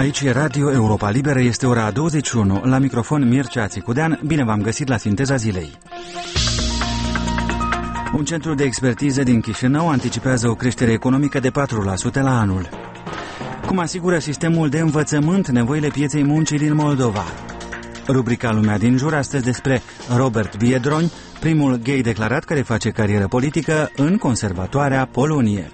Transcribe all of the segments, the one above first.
Aici e Radio Europa Liberă, este ora 21. La microfon Mircea Țicudean, bine v-am găsit la Sinteza Zilei. Un centru de expertiză din Chișinău anticipează o creștere economică de 4% la anul. Cum asigură sistemul de învățământ nevoile pieței muncii din Moldova? Rubrica Lumea din jur, astăzi despre Robert Biedroń, primul gay declarat care face carieră politică în Conservatoarea Polonie.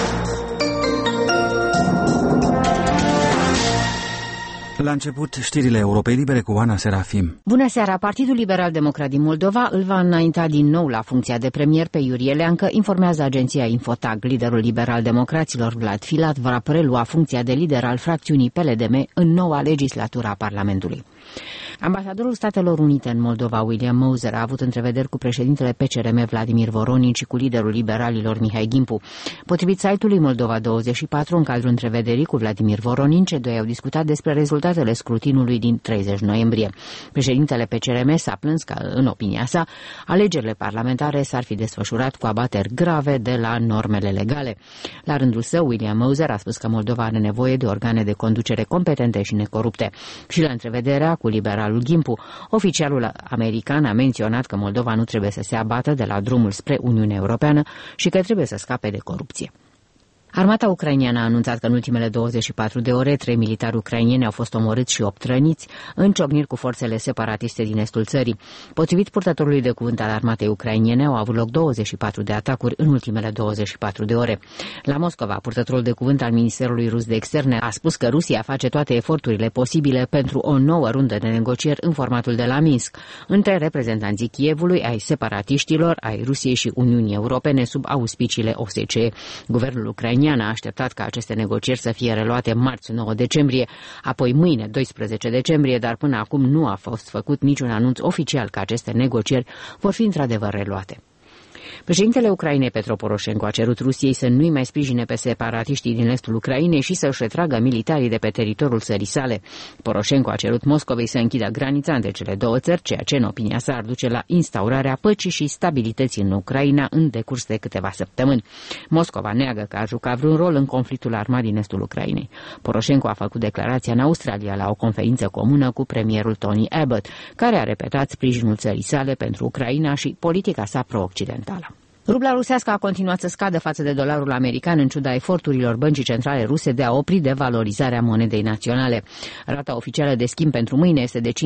La început, știrile Europei Libere cu Oana Serafim. Bună seara! Partidul Liberal Democrat din Moldova îl va înainta din nou la funcția de premier pe Iurie Leancă, informează agenția Infotag. Liderul liberal-democraților Vlad Filat va prelua funcția de lider al fracțiunii PLDM în noua legislatură a Parlamentului. Ambasadorul Statelor Unite în Moldova, William Moser, a avut întrevederi cu președintele PCRM Vladimir Voronin și cu liderul liberalilor Mihai Gimpu. Potrivit site-ului Moldova24, în cadrul întrevederii cu Vladimir Voronin, cei doi au discutat despre rezultatele scrutinului din 30 noiembrie. Președintele PCRM s-a plâns că, în opinia sa, alegerile parlamentare s-ar fi desfășurat cu abateri grave de la normele legale. La rândul său, William Moser a spus că Moldova are nevoie de organe de conducere competente și necorupte. Și la întrevederea cu liberalul Gimpu, oficialul american a menționat că Moldova nu trebuie să se abată de la drumul spre Uniunea Europeană și că trebuie să scape de corupție. Armata ucraineană a anunțat că în ultimele 24 de ore 3 militari ucraineni au fost omorâți și 8 răniți în ciocniri cu forțele separatiste din estul țării. Potrivit purtătorului de cuvânt al armatei ucrainene, au avut loc 24 de atacuri în ultimele 24 de ore. La Moscova, purtătorul de cuvânt al Ministerului Rus de Externe a spus că Rusia face toate eforturile posibile pentru o nouă rundă de negocieri în formatul de la Minsk, între reprezentanții Kievului, ai separatiștilor, ai Rusiei și Uniunii Europene sub auspiciile OSCE. Guvernul ucrainean a așteptat ca aceste negocieri să fie reluate marți 9 decembrie, apoi mâine 12 decembrie, dar până acum nu a fost făcut niciun anunț oficial că aceste negocieri vor fi într-adevăr reluate. Președintele Ucrainei Petro Poroșenko a cerut Rusiei să nu-i mai sprijine pe separatiștii din estul Ucrainei și să-și retragă militarii de pe teritoriul țării sale. Poroșenko a cerut Moscovei să închidă granița între cele două țări, ceea ce, în opinia sa, ar duce la instaurarea păcii și stabilității în Ucraina în decurs de câteva săptămâni. Moscova neagă că a jucat vreun rol în conflictul armat din estul Ucrainei. Poroșenko a făcut declarația în Australia la o conferință comună cu premierul Tony Abbott, care a repetat sprijinul țării sale pentru Ucraina și politica sa pro-occidentală. Rubla rusească a continuat să scadă față de dolarul american în ciuda eforturilor băncii centrale ruse de a opri devalorizarea monedei naționale. Rata oficială de schimb pentru mâine este de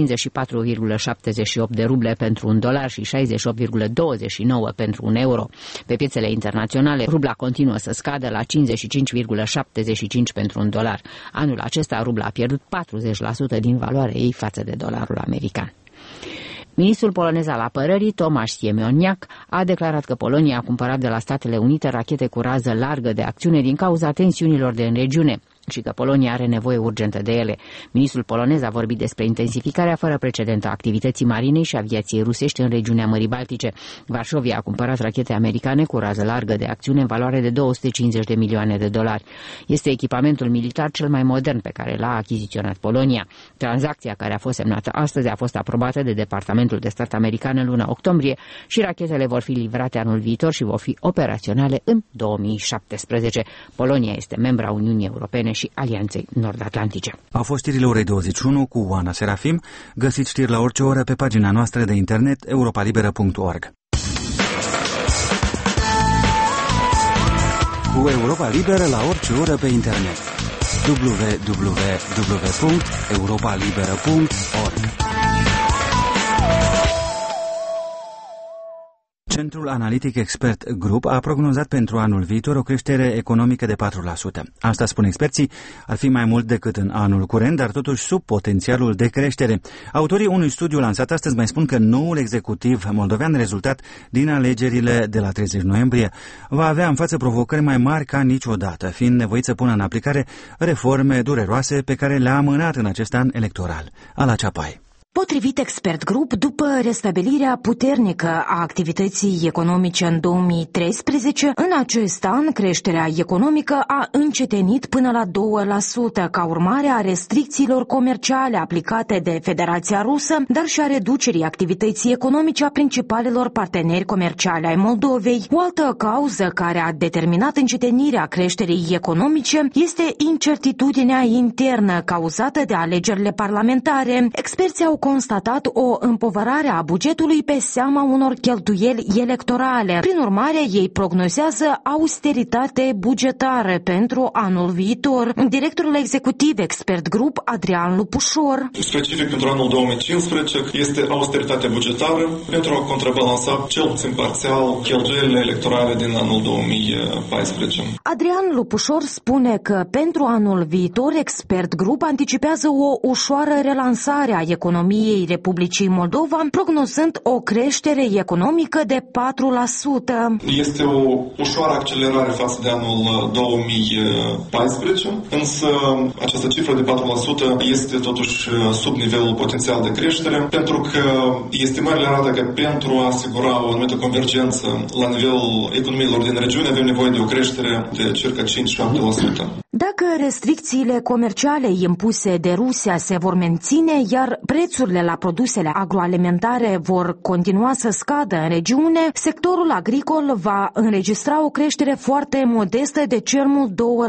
54,78 de ruble pentru un dolar și 68,29 pentru un euro. Pe piețele internaționale, rubla continuă să scadă la 55,75 pentru un dolar. Anul acesta, rubla a pierdut 40% din valoarea ei față de dolarul american. Ministrul polonez al apărării, Tomasz Siemoniak, a declarat că Polonia a cumpărat de la Statele Unite rachete cu rază largă de acțiune din cauza tensiunilor din regiune și că Polonia are nevoie urgentă de ele. Ministrul polonez a vorbit despre intensificarea fără precedent a activității marinei și aviației rusești în regiunea Mării Baltice. Varsovia a cumpărat rachete americane cu rază largă de acțiune în valoare de 250 de milioane de dolari. Este echipamentul militar cel mai modern pe care l-a achiziționat Polonia. Tranzacția care a fost semnată astăzi a fost aprobată de Departamentul de Stat american în luna octombrie și rachetele vor fi livrate anul viitor și vor fi operaționale în 2017. Polonia este membra Uniunii Europene și Alianței Nord-Atlantice. Au fost știrile orei 21 cu Oana Serafim. Găsiți știri la orice oră pe pagina noastră de internet europalibera.org. Cu Europa Liberă la orice oră pe internet. www.europalibera.org. Centrul Analitic Expert Group a prognozat pentru anul viitor o creștere economică de 4%. Asta, spun experții, ar fi mai mult decât în anul curent, dar totuși sub potențialul de creștere. Autorii unui studiu lansat astăzi mai spun că noul executiv moldovean, rezultat din alegerile de la 30 noiembrie, va avea în față provocări mai mari ca niciodată, fiind nevoit să pună în aplicare reforme dureroase pe care le-a amânat în acest an electoral. Ala Ceapai. Potrivit Expert Group, după restabilirea puternică a activității economice în 2013, în acest an creșterea economică a încetinit până la 2% ca urmare a restricțiilor comerciale aplicate de Federația Rusă, dar și a reducerii activității economice a principalilor parteneri comerciali ai Moldovei. O altă cauză care a determinat încetinirea creșterii economice este incertitudinea internă cauzată de alegerile parlamentare. Experții au constatat o împovărare a bugetului pe seama unor cheltuieli electorale. Prin urmare, ei prognozează austeritate bugetară pentru anul viitor. Directorul executiv Expert Group, Adrian Lupușor. Specific pentru anul 2015 este austeritatea bugetară pentru a contrabalansa cel puțin parțial cheltuielile electorale din anul 2014. Adrian Lupușor spune că pentru anul viitor Expert Group anticipează o ușoară relansare a economiei Republicii Moldova, prognozând o creștere economică de 4%. Este o ușoară accelerare față de anul 2014, însă această cifră de 4% este totuși sub nivelul potențial de creștere, pentru că este mare arată că pentru a asigura o anumită convergență la nivelul economiilor din regiune avem nevoie de o creștere de circa 5-7%. Dacă restricțiile comerciale impuse de Rusia se vor menține, iar prețurile la produsele agroalimentare vor continua să scadă în regiune, sectorul agricol va înregistra o creștere foarte modestă de cel mult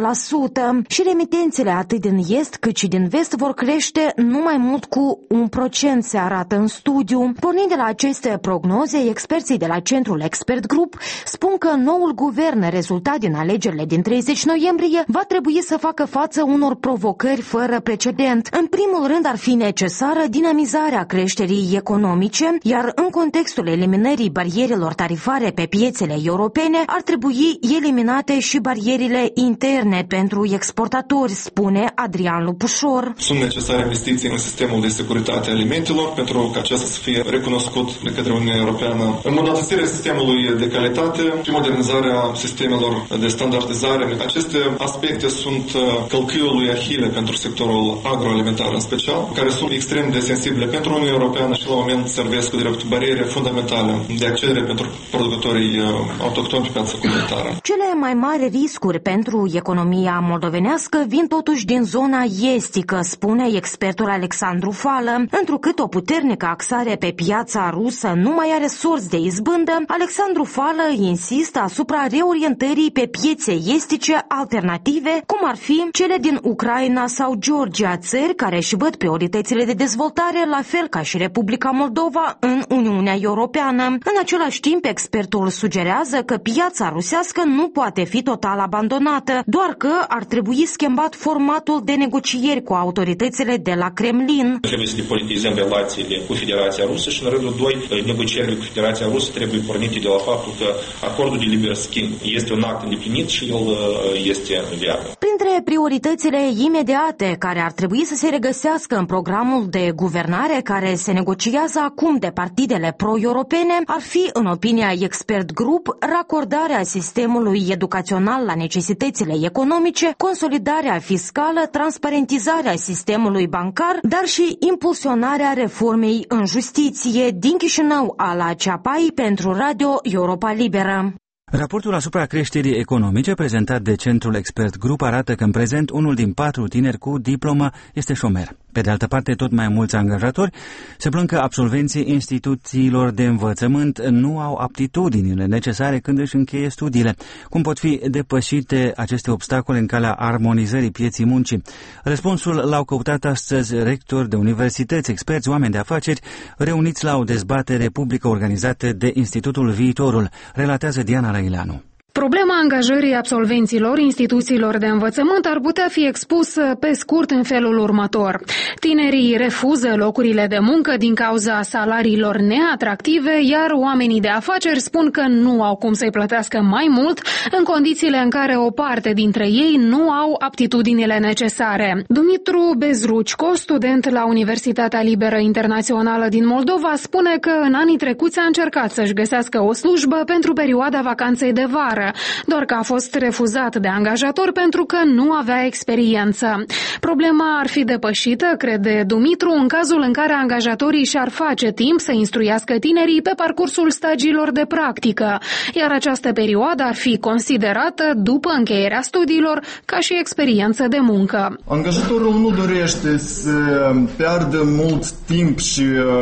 2% și remitențele atât din est cât și din vest vor crește nu mai mult cu 1%, se arată în studiu. Pornind de la aceste prognoze, experții de la Centrul Expert Group spun că noul guvern rezultat din alegerile din 30 noiembrie va trebui să facă față unor provocări fără precedent. În primul rând ar fi necesară dinamizarea creșterii economice, iar în contextul eliminării barierelor tarifare pe piețele europene ar trebui eliminate și barierele interne pentru exportatori, spune Adrian Lupușor. Sunt necesare investiții în sistemul de securitate a alimentelor pentru ca acesta să fie recunoscut de către Uniunea Europeană. Îmbunătățirea sistemului de calitate și modernizarea sistemelor de standardizare. Aceste aspecte sunt călcâiul lui Ahile pentru sectorul agroalimentar în special, care sunt extrem de sensibile pentru Uniunea Europeană și la moment servesc cu drept bariere fundamentale de accedere pentru producătorii autohtoni pe piața comunitară. Cele mai mari riscuri pentru economia moldovenească vin totuși din zona estică, spune expertul Alexandru Fală. Întrucât o puternică axare pe piața rusă nu mai are sorți de izbândă, Alexandru Fală insistă asupra reorientării pe piețe estice alternative, cum ar fi cele din Ucraina sau Georgia, țări care își văd prioritățile de dezvoltare la fel ca și Republica Moldova în Uniunea Europeană. În același timp, expertul sugerează că piața rusească nu poate fi total abandonată, doar că ar trebui schimbat formatul de negocieri cu autoritățile de la Kremlin. Trebuie să depolitizăm relațiile cu Federația Rusă și, în rândul 2, negocierile cu Federația Rusă trebuie pornite de la faptul că acordul de liber schimb este un act îndeplinit și el este viabil. Printre prioritățile imediate care ar trebui să se regăsească în programul de guvernare care se negociază acum de partidele pro-europene ar fi, în opinia Expert Group, racordarea sistemului educațional la necesitățile economice, consolidarea fiscală, transparentizarea sistemului bancar, dar și impulsionarea reformei în justiție. Din Chișinău, Ala Ceapai pentru Radio Europa Liberă. Raportul asupra creșterii economice prezentat de Centrul Expert Group arată că în prezent unul din 4 tineri cu diplomă este șomer. Pe de altă parte, tot mai mulți angajatori se plâng că absolvenții instituțiilor de învățământ nu au aptitudinile necesare când își încheie studiile. Cum pot fi depășite aceste obstacole în calea armonizării pieții muncii? Răspunsul l-au căutat astăzi rectori de universități, experți, oameni de afaceri, reuniți la o dezbatere publică organizată de Institutul Viitorul, relatează Diana Răileanu. Problema angajării absolvenților instituțiilor de învățământ ar putea fi expusă pe scurt în felul următor. Tinerii refuză locurile de muncă din cauza salariilor neatractive, iar oamenii de afaceri spun că nu au cum să-i plătească mai mult în condițiile în care o parte dintre ei nu au aptitudinile necesare. Dumitru Bezrucco, student la Universitatea Liberă Internațională din Moldova, spune că în anii trecuți a încercat să-și găsească o slujbă pentru perioada vacanței de vară. țară, doar că a fost refuzat de angajator pentru că nu avea experiență. Problema ar fi depășită, crede Dumitru, în cazul în care angajatorii și-ar face timp să instruiască tinerii pe parcursul stagiilor de practică, iar această perioadă ar fi considerată, după încheierea studiilor, ca și experiență de muncă. Angajatorul nu dorește să piardă mult timp și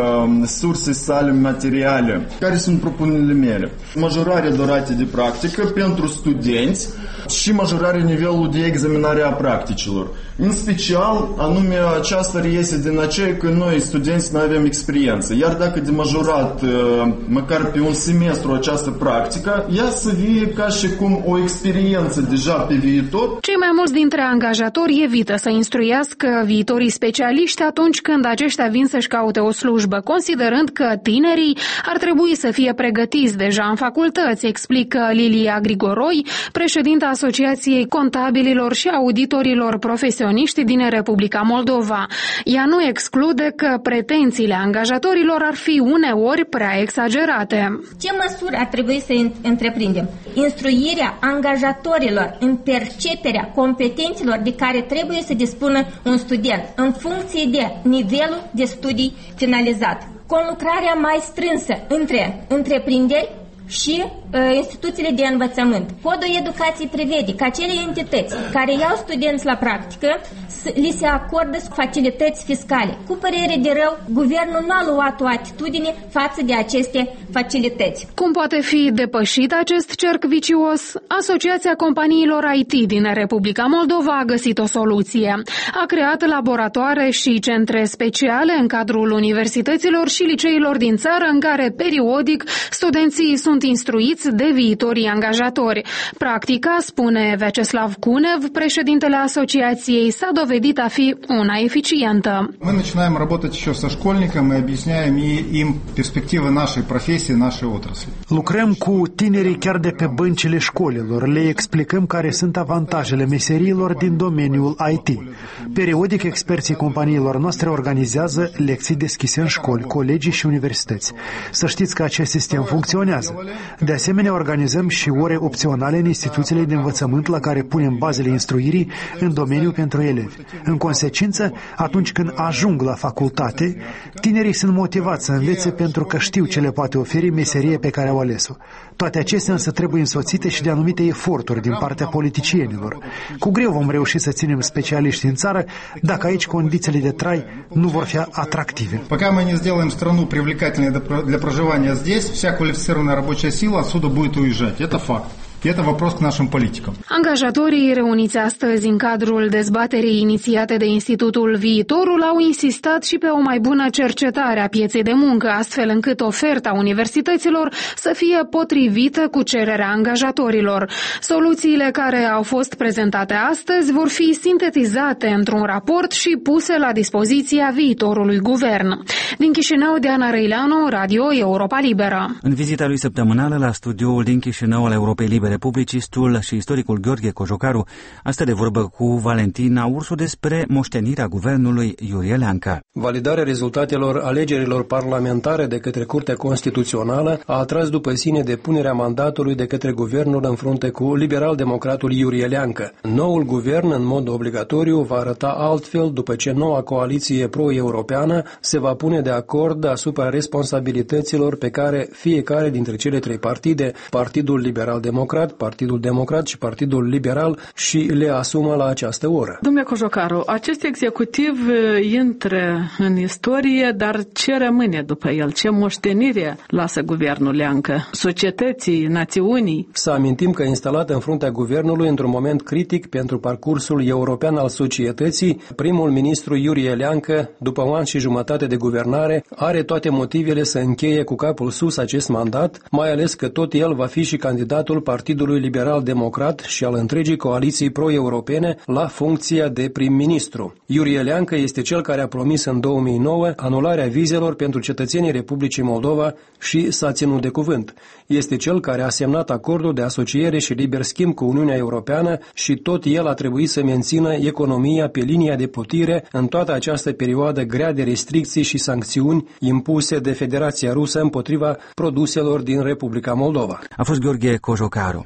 surse sale materiale. Care sunt propunerile mele? Majorarea duratei de practică pentru studenți și majorarea nivelului de examinare a practicilor. În special, anume aceasta reiese din aceea că noi, studenți, nu avem experiență. Iar dacă de majorat, măcar pe un semestru această practică, ea să vie ca și cum o experiență deja pe viitor. Cei mai mulți dintre angajatori evită să instruiască viitorii specialiști atunci când aceștia vin să-și caute o slujbă, considerând că tinerii ar trebui să fie pregătiți deja în facultăți, explică Lilia Grigoroi, președinta Asociației Contabililor și Auditorilor Profesioniști din Republica Moldova. Ea nu exclude că pretențiile angajatorilor ar fi uneori prea exagerate. Ce măsuri ar trebui să întreprindem? Instruirea angajatorilor în perceperea competențelor de care trebuie să dispună un student în funcție de nivelul de studii finalizat. Conlucrarea mai strânsă între întreprinderi și instituțiile de învățământ. Codul educației prevede că acele entități care iau studenți la practică li se acordă facilități fiscale. Cu părere de rău, guvernul nu a luat o atitudine față de aceste facilități. Cum poate fi depășit acest cerc vicios? Asociația Companiilor IT din Republica Moldova a găsit o soluție. A creat laboratoare și centre speciale în cadrul universităților și liceilor din țară în care periodic studenții sunt instruiți de viitorii angajatori. Practica, spune Vyacheslav Kunev, președintele asociației, s-a dovedit a fi una eficientă. Мы начинаем работать еще со школьниками, объясняем им перспективы нашей профессии, нашей отрасли. Lucrăm cu tinerii chiar de pe băncile școlilor, le explicăm care sunt avantajele meseriilor din domeniul IT. Periodic, experții companiilor noastre organizează lecții deschise în școli, colegii și universități. Să știți că acest sistem funcționează. De asemenea, organizăm și ore opționale în instituțiile de învățământ la care punem bazele instruirii în domeniu pentru elevi. În consecință, atunci când ajung la facultate, tinerii sunt motivați să învețe pentru că știu ce le poate oferi meserie pe care au ales-o. Toate acestea însă trebuie însoțite și de anumite eforturi din partea politicienilor. Cu greu vom reuși să ținem specialiști în țară dacă aici condițiile de trai nu vor fi atractive. Пока мы не сделаем страну привлекательной для проживания здесь, вся квалифицированная рабочая сила отсюда будет уезжать. Это факт. Это вопрос к нашим политикам. Angajatorii reuniți astăzi în cadrul dezbaterii inițiate de Institutul Viitorul au insistat și pe o mai bună cercetare a pieței de muncă, astfel încât oferta universităților să fie potrivită cu cererea angajatorilor. Soluțiile care au fost prezentate astăzi vor fi sintetizate într-un raport și puse la dispoziția viitorului guvern. Din Chișinău, Diana Răileanu, Radio Europa Liberă. În vizita lui săptămânală la studioul din Chișinău al Europei Libere, publicistul și istoricul Gheorghe Cojocaru a stat de vorbă cu Valentina Ursu despre moștenirea guvernului Iurie Leancă. Validarea rezultatelor alegerilor parlamentare de către Curtea Constituțională a atras după sine depunerea mandatului de către guvernul în frunte cu liberal-democratul Iurie Leancă. Noul guvern, în mod obligatoriu, va arăta altfel după ce noua coaliție pro-europeană se va pune de acord asupra responsabilităților pe care fiecare dintre cele trei partide, Partidul Liberal-Democrat, Partidul Democrat și Partidul Liberal, și le asumă la această oră. Domnule Cojocaru, acest executiv intră în istorie, dar ce rămâne după el? Ce moștenire lasă guvernul Leancă? Societății, națiunii? Să amintim că instalat în fruntea guvernului într-un moment critic pentru parcursul european al societății, primul ministru Iurie Leancă, după un an și jumătate de guvernare, are toate motivele să încheie cu capul sus acest mandat, mai ales că tot el va fi și candidatul Partidului Liberal-Democrat și al întregii coaliții pro-europene la funcția de prim-ministru. Iurie Leancă este cel care a promis în 2009 anularea vizelor pentru cetățenii Republicii Moldova și s-a ținut de cuvânt. Este cel care a semnat acordul de asociere și liber schimb cu Uniunea Europeană și tot el a trebuit să mențină economia pe linia de plutire în toată această perioadă grea de restricții și sancțiuni impuse de Federația Rusă împotriva produselor din Republica Moldova. A fost Gheorghe Cojocaru.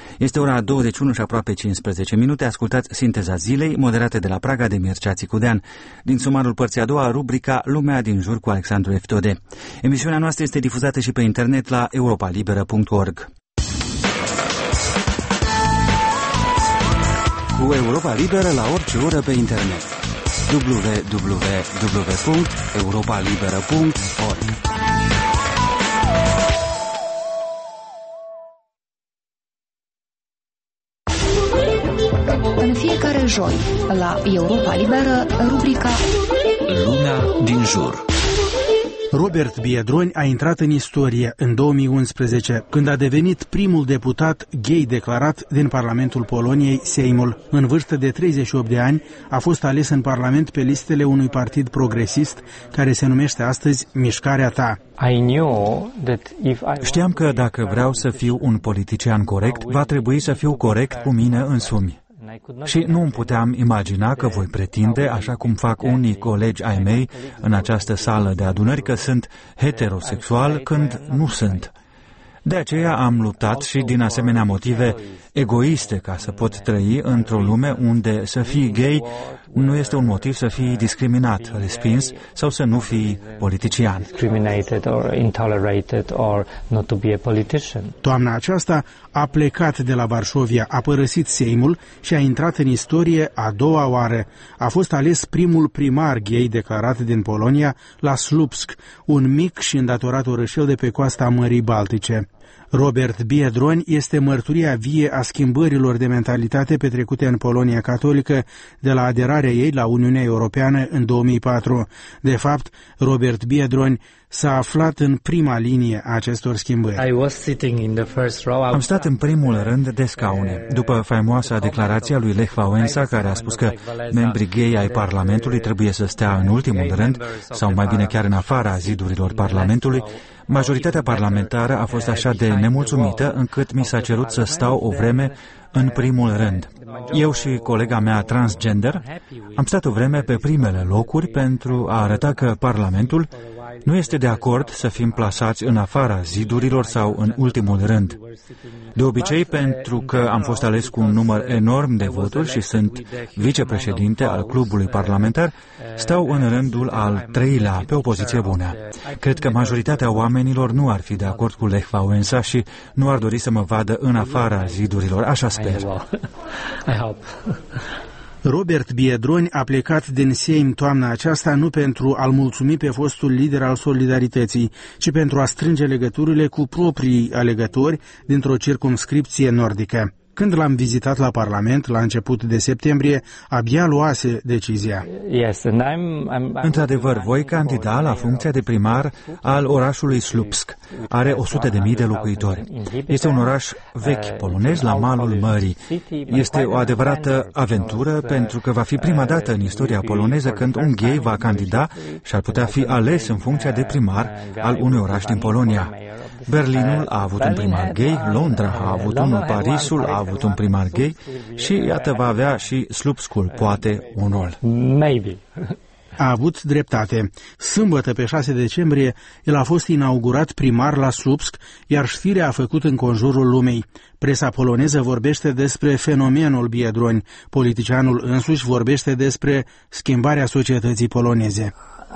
Este ora 21 și aproape 15 minute. Ascultați Sinteza zilei, moderată de la Praga de Mircea Țicudean. Din sumarul părții a doua, rubrica Lumea din jur cu Alexandru Eftode. Emisiunea noastră este difuzată și pe internet la europalibera.org. Cu Europa Liberă la orice oră pe internet. www.europalibera.org. În fiecare joi, la Europa Liberă, rubrica Lumea din jur. Robert Biedroń a intrat în istorie în 2011, când a devenit primul deputat gay declarat din Parlamentul Poloniei, Seimul. În vârstă de 38 de ani, a fost ales în Parlament pe listele unui partid progresist, care se numește astăzi Mișcarea Ta. Știam că dacă vreau să fiu un politician corect, va trebui să fiu corect cu mine însumi. Și nu îmi puteam imagina că voi pretinde, așa cum fac unii colegi ai mei în această sală de adunări, că sunt heterosexual când nu sunt. De aceea am luptat și din asemenea motive egoiste ca să pot trăi într-o lume unde să fii gay nu este un motiv să fii discriminat, respins sau să nu fii politician. Toamna aceasta a plecat de la Varșovia, a părăsit Seimul și a intrat în istorie a doua oară. A fost ales primul primar gay declarat din Polonia la Słupsk, un mic și îndatorat orășel de pe coasta Mării Baltice. Robert Biedroń este mărturia vie a schimbărilor de mentalitate petrecute în Polonia catolică de la aderarea ei la Uniunea Europeană în 2004. De fapt, Robert Biedroń s-a aflat în prima linie a acestor schimbări. Am stat în primul rând de scaune. După faimoasa declarație a lui Lech Wałęsa, care a spus că membrii gay ai Parlamentului trebuie să stea în ultimul rând, sau mai bine chiar în afara zidurilor Parlamentului, majoritatea parlamentară a fost așa de nemulțumită încât mi s-a cerut să stau o vreme în primul rând. Eu și colega mea transgender am stat o vreme pe primele locuri pentru a arăta că Parlamentul nu este de acord să fim plasați în afara zidurilor sau în ultimul rând. De obicei, pentru că am fost ales cu un număr enorm de voturi și sunt vicepreședinte al clubului parlamentar, stau în rândul al treilea pe o poziție bună. Cred că majoritatea oamenilor nu ar fi de acord cu Lech Wałęsa și nu ar dori să mă vadă în afara zidurilor, așa sper. Robert Biedroń a plecat din Seim toamna aceasta nu pentru a-l mulțumi pe fostul lider al Solidarității, ci pentru a strânge legăturile cu proprii alegători dintr-o circumscripție nordică. Când l-am vizitat la Parlament, la început de septembrie, abia luase decizia. Într-adevăr, voi candida la funcția de primar al orașului Słupsk. Are 100.000 de locuitori. Este un oraș vechi polonez la malul mării. Este o adevărată aventură pentru că va fi prima dată în istoria poloneză când un gay va candida și ar putea fi ales în funcția de primar al unui oraș din Polonia. Berlinul a avut un primar gay, Londra a avut unul, Parisul a avut un primar gay și iată va avea și Słupskul, poate unul. A avut dreptate. Sâmbătă, pe 6 decembrie, el a fost inaugurat primar la Słupsk, iar știrea a făcut înconjurul lumei. Presa poloneză vorbește despre fenomenul Biedroń. Politicianul însuși vorbește despre schimbarea societății poloneze.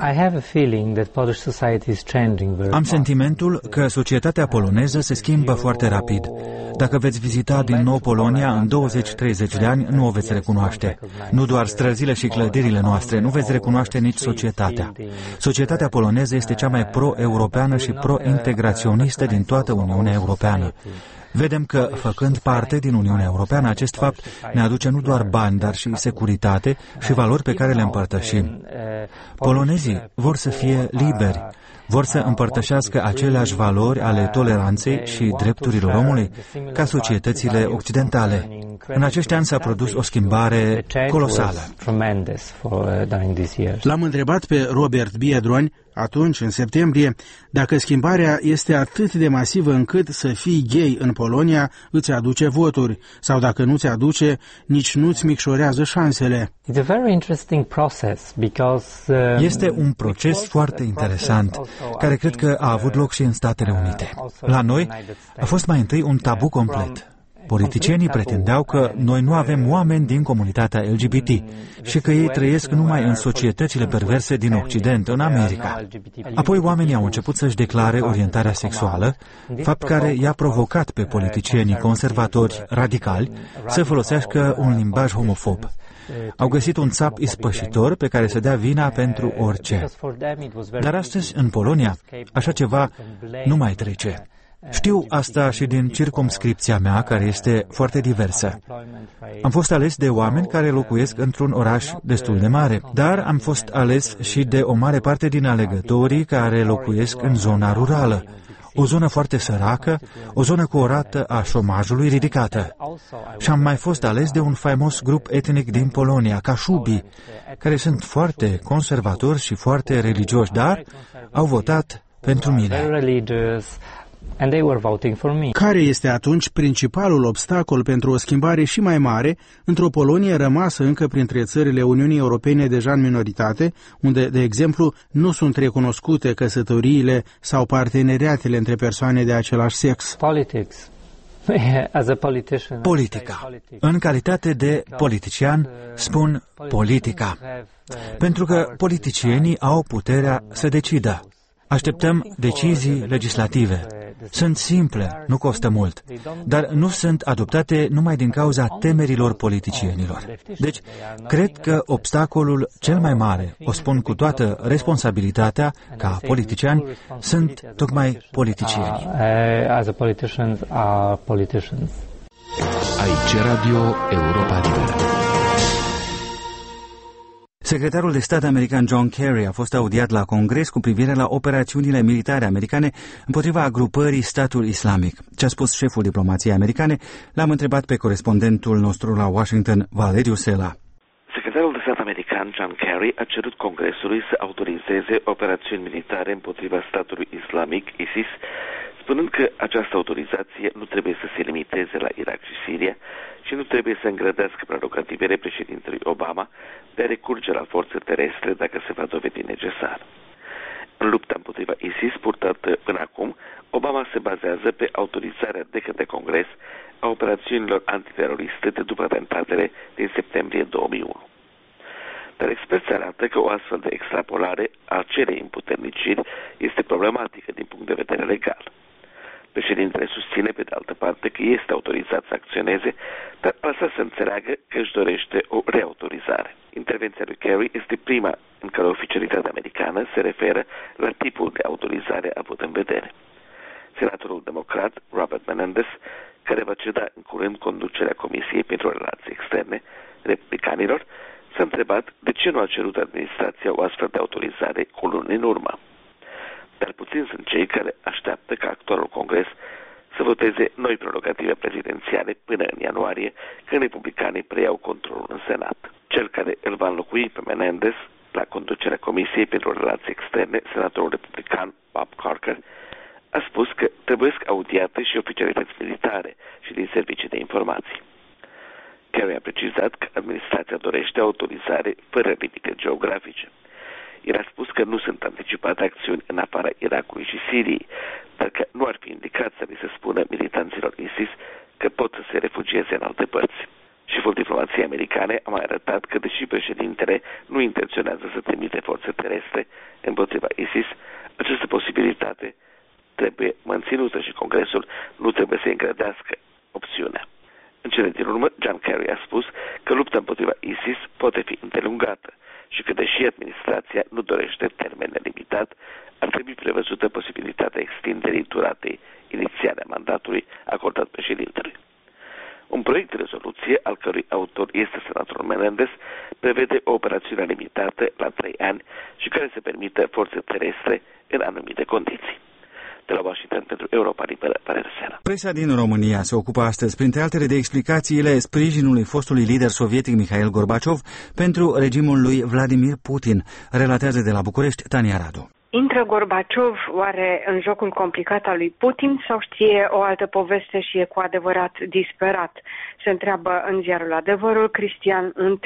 Am sentimentul că societatea poloneză se schimbă foarte rapid. Dacă veți vizita din nou Polonia în 20-30 de ani, nu o veți recunoaște. Nu doar străzile și clădirile noastre, nu veți recunoaște nici societatea. Societatea poloneză este cea mai pro-europeană și pro-integraționistă din toată Uniunea Europeană. Vedem că, făcând parte din Uniunea Europeană, acest fapt ne aduce nu doar bani, dar și securitate și valori pe care le împărtășim. Polonezii vor să fie liberi, vor să împărtășească aceleași valori ale toleranței și drepturilor omului ca societățile occidentale. În acești ani s-a produs o schimbare colosală. L-am întrebat pe Robert Biedroń, atunci, în septembrie, dacă schimbarea este atât de masivă încât să fii gay în Polonia îți aduce voturi, sau dacă nu ți aduce, nici nu-ți micșorează șansele. Este un proces foarte interesant, care cred că a avut loc și în Statele Unite. La noi a fost mai întâi un tabu complet. Politicienii pretindeau că noi nu avem oameni din comunitatea LGBT și că ei trăiesc numai în societățile perverse din Occident, în America. Apoi oamenii au început să-și declare orientarea sexuală, fapt care i-a provocat pe politicienii conservatori radicali să folosească un limbaj homofob. Au găsit un țap ispășitor pe care să dea vina pentru orice. Dar astăzi, în Polonia, așa ceva nu mai trece. Știu asta și din circumscripția mea, care este foarte diversă. Am fost ales de oameni care locuiesc într-un oraș destul de mare, dar am fost ales și de o mare parte din alegătorii care locuiesc în zona rurală, o zonă foarte săracă, o zonă cu o rată a șomajului ridicată. Și am mai fost ales de un faimos grup etnic din Polonia, Kashubi, care sunt foarte conservatori și foarte religioși, dar au votat pentru mine. Care este atunci principalul obstacol pentru o schimbare și mai mare într-o Polonie rămasă încă printre țările Uniunii Europene deja în minoritate, unde, de exemplu, nu sunt recunoscute căsătoriile sau parteneriatele între persoane de același sex? Politica. În calitate de politician, spun politica. Pentru că politicienii au puterea să decidă. Așteptăm decizii legislative. Sunt simple, nu costă mult, dar nu sunt adoptate numai din cauza temerilor politicienilor. Deci, cred că obstacolul cel mai mare, o spun cu toată responsabilitatea, ca politiciani, sunt tocmai politicienii. Aici Radio Europa Liberă. Secretarul de stat american John Kerry a fost audiat la Congres cu privire la operațiunile militare americane împotriva grupării Statul Islamic. Ce a spus șeful diplomației americane, l-am întrebat pe corespondentul nostru la Washington, Valeriu Sela. Secretarul de stat american John Kerry a cerut Congresului să autorizeze operațiuni militare împotriva statului islamic, ISIS, spunând că această autorizație nu trebuie să se limiteze la Irak și Siria și nu trebuie să îngrădească prerogativele președintelui Obama de a recurge la forțe terestre dacă se va dovedi necesar. În lupta împotriva ISIS purtată până acum, Obama se bazează pe autorizarea de către Congres a operațiunilor antiteroriste de după atentatele din septembrie 2001. Dar experții arată că o astfel de extrapolare a acelei împuterniciri este problematică din punct de vedere legal. Președintele susține, pe de altă parte, că este autorizat să acționeze, dar lăsa să înțeleagă că își dorește o reautorizare. Intervenția lui Kerry este prima în care oficialitatea americană se referă la tipul de autorizare avut în vedere. Senatorul democrat Robert Menendez, care va ceda în curând conducerea Comisiei pentru Relații Externe republicanilor, s-a întrebat de ce nu a cerut administrația o astfel de autorizare cu luni în urmă. Dar puțini sunt cei care așteaptă ca actualul Congres să voteze noi prerogative prezidențiale până în ianuarie, când republicanii preiau controlul în Senat. Cel care îl va înlocui pe Menendez la conducerea Comisiei pentru Relații Externe, senatorul republican Bob Corker, a spus că trebuie audiate și oficialități militare și din servicii de informații. Kerry a precizat că administrația dorește autorizare fără limite geografice. El a spus că nu sunt anticipate acțiuni în afara Irakului și Siriei, dar că nu ar fi indicat să li se spună militanților ISIS că pot să se refugieze în alte părți. Șeful diplomației americane a mai arătat că, deși președintele nu intenționează să trimite forțe terestre împotriva ISIS, această posibilitate trebuie menținută și Congresul nu trebuie să îngrădească opțiunea. În cele din urmă, John Kerry a spus că lupta împotriva ISIS poate fi îndelungată și că, deși administrația nu dorește termen nelimitat, ar trebui prevăzută posibilitatea extinderii duratei inițiale a mandatului acordat președintelui. Un proiect de rezoluție, al cărui autor este senatorul Menendez, prevede o operațiune limitată la 3 ani și care să permită forțe terestre în anumite condiții. De la Washington pentru Europa Liberă, Valeriu Sela. Presa din România se ocupă astăzi, printre altele, de explicațiile sprijinului fostului lider sovietic Mihail Gorbaciov pentru regimul lui Vladimir Putin, relatează de la București Tania Radu. Intră Gorbaciov oare în jocul complicat al lui Putin sau știe o altă poveste și e cu adevărat disperat? Se întreabă în ziarul Adevărul Cristian Unteanu.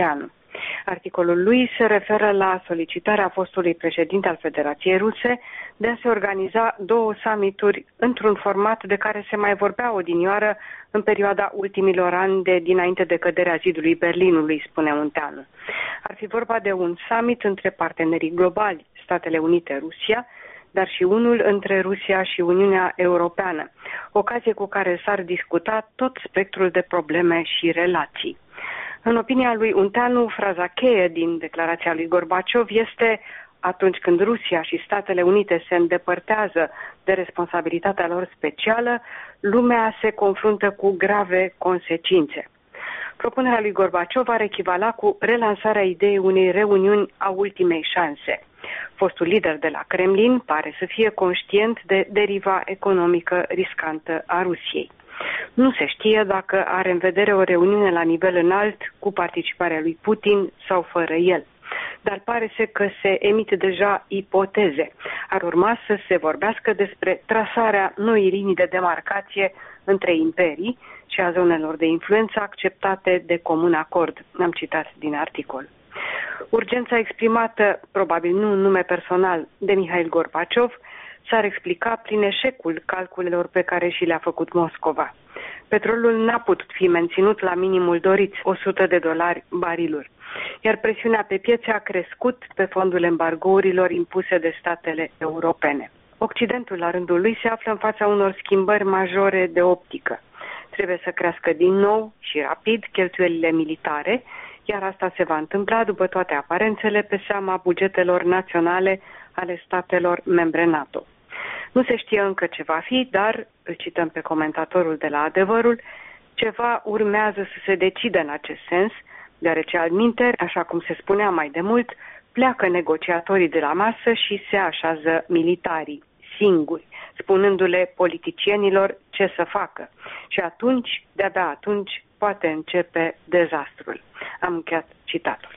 Articolul lui se referă la solicitarea fostului președinte al Federației Ruse de a se organiza 2 summituri într-un format de care se mai vorbea odinioară în perioada ultimilor ani dinainte de căderea zidului Berlinului, spune Unteanu. Ar fi vorba de un summit între partenerii globali, Statele Unite, Rusia, dar și unul între Rusia și Uniunea Europeană, ocazie cu care s-ar discuta tot spectrul de probleme și relații. În opinia lui Unteanu, fraza cheie din declarația lui Gorbaciov este: atunci când Rusia și Statele Unite se îndepărtează de responsabilitatea lor specială, lumea se confruntă cu grave consecințe. Propunerea lui Gorbaciov ar echivala cu relansarea ideii unei reuniuni a ultimei șanse. Fostul lider de la Kremlin pare să fie conștient de deriva economică riscantă a Rusiei. Nu se știe dacă are în vedere o reuniune la nivel înalt cu participarea lui Putin sau fără el. Dar pare că se emit deja ipoteze. Ar urma să se vorbească despre trasarea noii linii de demarcație între imperii și a zonelor de influență acceptate de comun acord. Am citat din articol. Urgența exprimată, probabil nu în nume personal, de Mihail Gorbaciov, s-ar explica prin eșecul calculelor pe care și le-a făcut Moscova. Petrolul n-a putut fi menținut la minimul dorit, $100 barilul, iar presiunea pe piețe a crescut pe fondul embargourilor impuse de statele europene. Occidentul, la rândul lui, se află în fața unor schimbări majore de optică. Trebuie să crească din nou și rapid cheltuielile militare, iar asta se va întâmpla după toate aparențele pe seama bugetelor naționale ale statelor membre NATO. Nu se știe încă ce va fi, dar, îl cităm pe comentatorul de la Adevărul, ceva urmează să se decide în acest sens, deoarece altminteri, așa cum se spunea mai de mult, pleacă negociatorii de la masă și se așează militarii, singuri, spunându-le politicienilor ce să facă. Și atunci, de-abia atunci, poate începe dezastrul. Am încheiat citatul.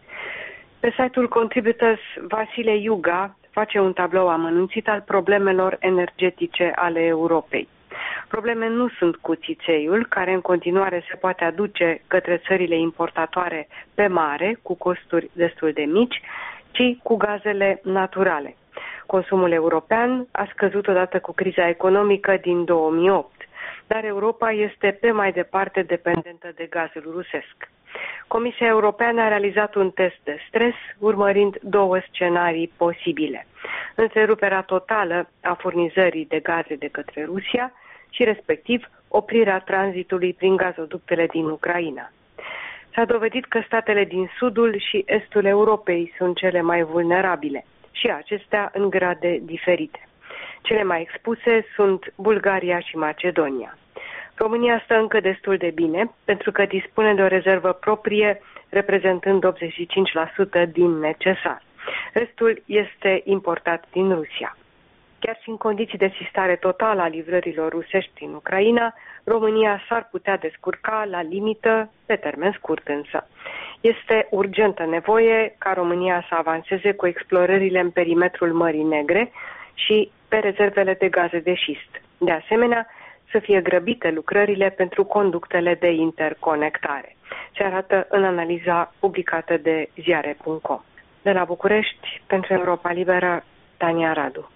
Pe site-ul Contributors, Vasile Iuga face un tablou amănunțit al problemelor energetice ale Europei. Probleme nu sunt cu țițeiul, care în continuare se poate aduce către țările importatoare pe mare, cu costuri destul de mici, ci cu gazele naturale. Consumul european a scăzut odată cu criza economică din 2008, dar Europa este pe mai departe dependentă de gazul rusesc. Comisia Europeană a realizat un test de stres, urmărind 2 scenarii posibile: întreruperea totală a furnizării de gaze de către Rusia și, respectiv, oprirea tranzitului prin gazoductele din Ucraina. S-a dovedit că statele din sudul și estul Europei sunt cele mai vulnerabile și acestea în grade diferite. Cele mai expuse sunt Bulgaria și Macedonia. România stă încă destul de bine, pentru că dispune de o rezervă proprie, reprezentând 85% din necesar. Restul este importat din Rusia. Chiar și în condiții de sistare totală a livrărilor rusești în Ucraina, România s-ar putea descurca la limită, pe termen scurt însă. Este urgentă nevoie ca România să avanseze cu explorările în perimetrul Mării Negre și pe rezervele de gaze de șist. De asemenea, să fie grăbite lucrările pentru conductele de interconectare. Se arată în analiza publicată de ziare.com. De la București, pentru Europa Liberă, Tania Radu.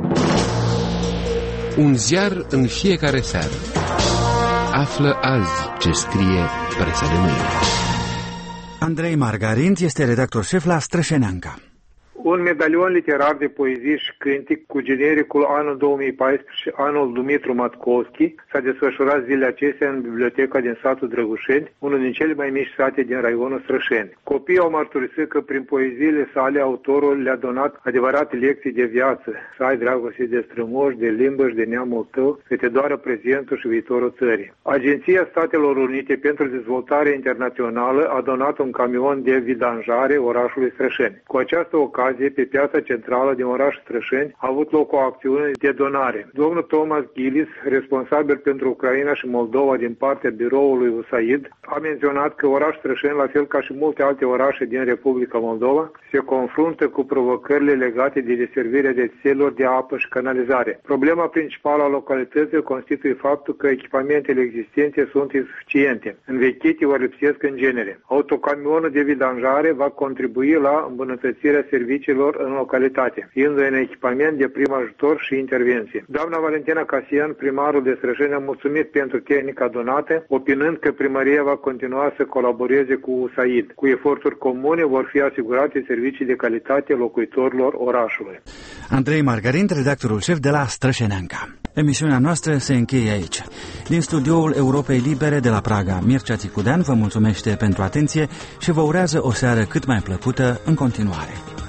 Un ziar în fiecare seară. Află azi ce scrie presa de mâine. Andrei Margarinț este redactor șef la Strășeneanca. Un medalion literar de poezie și cântic cu genericul anul 2014, anul Dumitru Matkovski, s-a desfășurat zilele acestea în biblioteca din satul Drăgușeni, unul din cele mai mici sate din raionul Strășeni. Copiii au mărturisit că prin poeziile sale autorul le-a donat adevărate lecții de viață, să ai dragoste de strămoși, de limbă și de neamul tău, să te doară prezentul și viitorul țării. Agenția Statelor Unite pentru Dezvoltare Internațională a donat un camion de vidanjare orașului Strășeni. Cu această ocazie, ocazie, pe piața centrală din orașul Strășeni, a avut loc o acțiune de donare. Domnul Thomas Gillis, responsabil pentru Ucraina și Moldova din partea biroului USAID, a menționat că orașul Strășeni, la fel ca și multe alte orașe din Republica Moldova, se confruntă cu provocările legate de deservirea rețelelor de apă și canalizare. Problema principală a localității constituie faptul că echipamentele existente sunt insuficiente, învechite ori lipsesc în genere. Autocamionul de vidanjare va contribui la îmbunătățirea serviciilor în localitate, fiind un echipament de prim ajutor și intervenție. Doamna Valentina Casian, primarul de Strășeni, a mulțumit pentru tehnica donată, opinând că primăria va continua să colaboreze cu USAID. Cu eforturi comune vor fi asigurate servicii de calitate locuitorilor orașului. Andrei Margarin, redactorul șef de la Strășeneanca. Emisiunea noastră se încheie aici. Din studioul Europei Libere de la Praga, Mircea Țicudean vă mulțumește pentru atenție și vă urează o seară cât mai plăcută în continuare.